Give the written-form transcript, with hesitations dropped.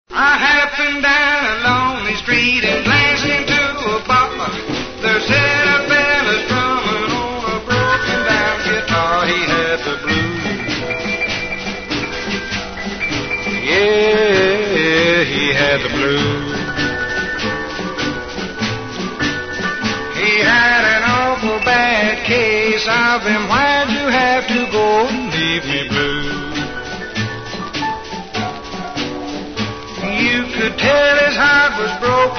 I happened down a lonely street and glanced into a bar. There sat a fella strumming on a broken down guitar. He had the blues. Yeah, he had the blues. He had an awful bad case of him. Why'd you have to go and leave me blue? You could tell his heart was broken.